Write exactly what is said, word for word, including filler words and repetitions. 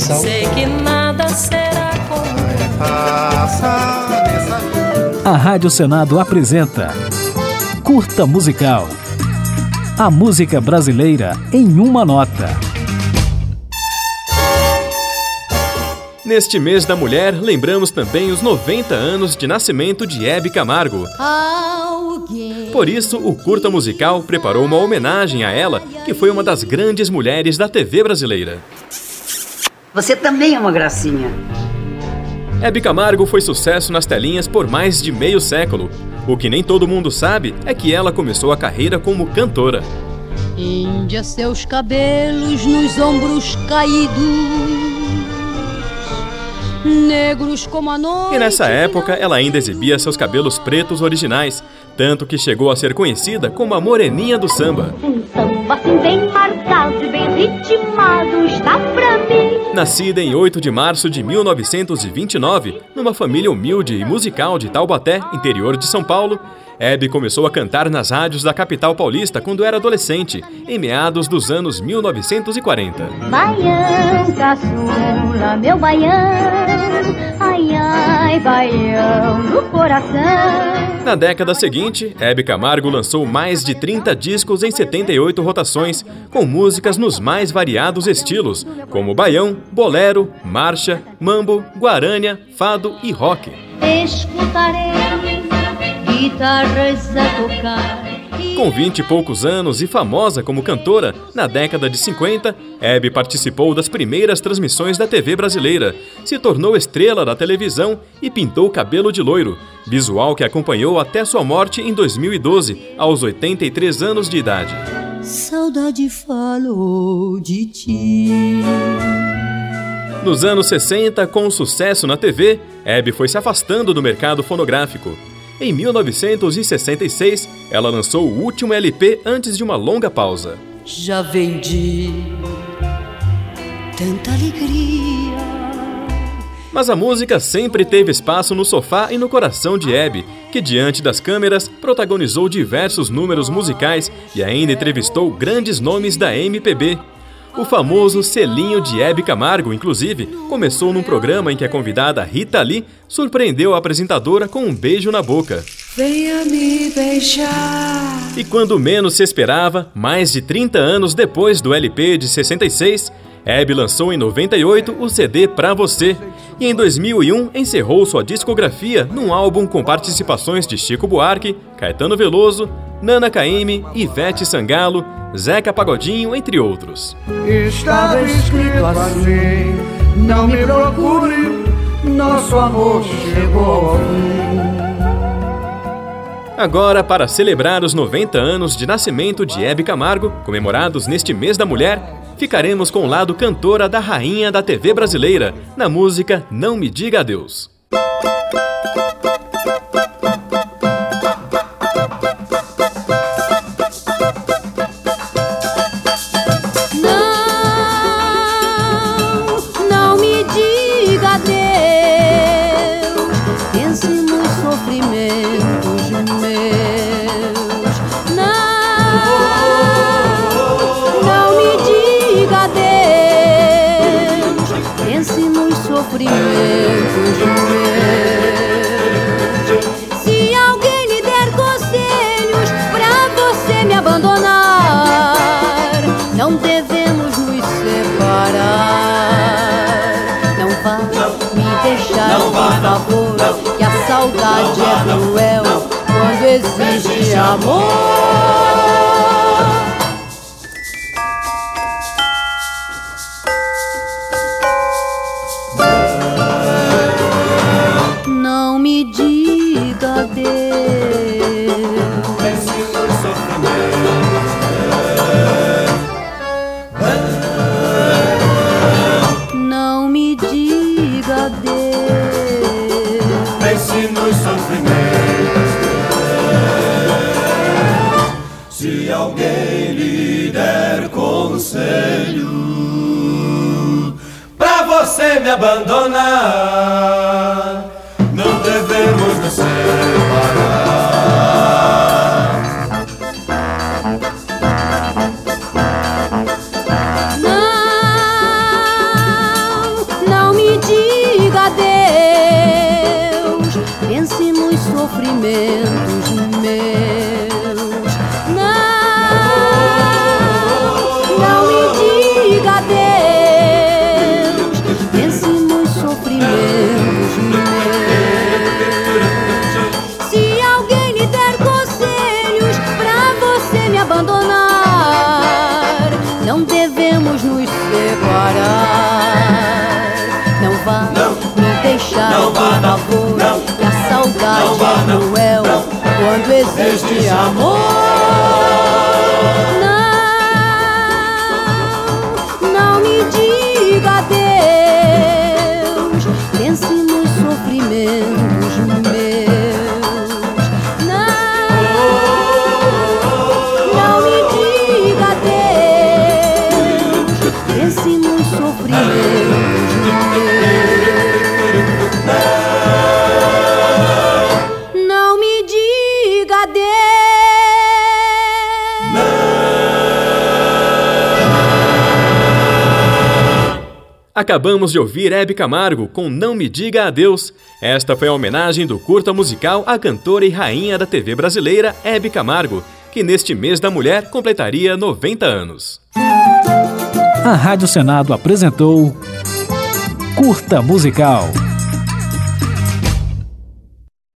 coração. Sei que nada será como passa nessa vida. A Rádio Senado apresenta Curta Musical. A música brasileira em uma nota. Neste mês da mulher, lembramos também os noventa anos de nascimento de Hebe Camargo. Por isso, o Curta Musical preparou uma homenagem a ela, que foi uma das grandes mulheres da T V brasileira. Você também é uma gracinha. Hebe Camargo foi sucesso nas telinhas por mais de meio século. O que nem todo mundo sabe é que ela começou a carreira como cantora. Índia, seus cabelos nos ombros caídos, negros como a noite. E nessa época, ela ainda exibia seus cabelos pretos originais, tanto que chegou a ser conhecida como a Moreninha do Samba. Um samba assim bem marcado e bem ritmado está pra mim. Nascida em oito de março de mil novecentos e vinte e nove, numa família humilde e musical de Taubaté, interior de São Paulo, Hebe começou a cantar nas rádios da capital paulista quando era adolescente, em meados dos anos mil novecentos e quarenta. Baião, caçula, meu baião, ai, ai, baião do coração. Na década seguinte, Hebe Camargo lançou mais de trinta discos em setenta e oito rotações, com músicas nos mais variados estilos, como baião, bolero, marcha, mambo, guarânia, fado e rock. Escutarei guitarras a tocar. Com vinte e poucos anos e famosa como cantora, na década de cinquenta, Hebe participou das primeiras transmissões da T V brasileira, se tornou estrela da televisão e pintou o cabelo de loiro, visual que acompanhou até sua morte em dois mil e doze, aos oitenta e três anos de idade. Saudade falou de ti. Nos anos sessenta, com o sucesso na T V, Hebe foi se afastando do mercado fonográfico. Em mil novecentos e sessenta e seis, ela lançou o último L P antes de uma longa pausa. Já vendi tanta alegria. Mas a música sempre teve espaço no sofá e no coração de Hebe, que diante das câmeras protagonizou diversos números musicais e ainda entrevistou grandes nomes da M P B. O famoso Selinho de Hebe Camargo, inclusive, começou num programa em que a convidada Rita Lee surpreendeu a apresentadora com um beijo na boca. Venha me beijar. E quando menos se esperava, mais de trinta anos depois do L P de sessenta e seis, Hebe lançou em noventa e oito o C D Pra Você, e em dois mil e um encerrou sua discografia num álbum com participações de Chico Buarque, Caetano Veloso, Nana Caymmi, Ivete Sangalo, Zeca Pagodinho, entre outros. Estava escrito assim: não me procure, nosso amor chegou ao fim. Agora, para celebrar os noventa anos de nascimento de Hebe Camargo, comemorados neste mês da mulher, ficaremos com o lado cantora da rainha da T V brasileira, na música Não Me Diga Adeus. Se alguém lhe der conselhos pra você me abandonar, não devemos nos separar. Não vá me deixar, por favor, que a saudade é cruel quando existe amor. Não me diga adeus. Pense no sofrimento. Não me diga adeus. Pense no sofrimento. Se alguém lhe der conselho pra você me abandonar, não devemos nos separar. Não sofrimentos meus. Não, não me diga adeus, pense nos sofrimentos meus. Se alguém lhe der conselhos pra você me abandonar, não devemos nos separar. Não vá me deixar, não vá, por favor, não, que a saudade não vá, é cruel não, quando existe existe amor. Não, não me diga adeus, pense nos sofrimentos meus. Não, não me diga adeus, pense nos sofrimentos meus. Não me diga adeus. Acabamos de ouvir Hebe Camargo com Não Me Diga Adeus. Esta foi a homenagem do curta musical à cantora e rainha da T V brasileira, Hebe Camargo, que neste mês da mulher completaria noventa anos. A Rádio Senado apresentou Curta Musical.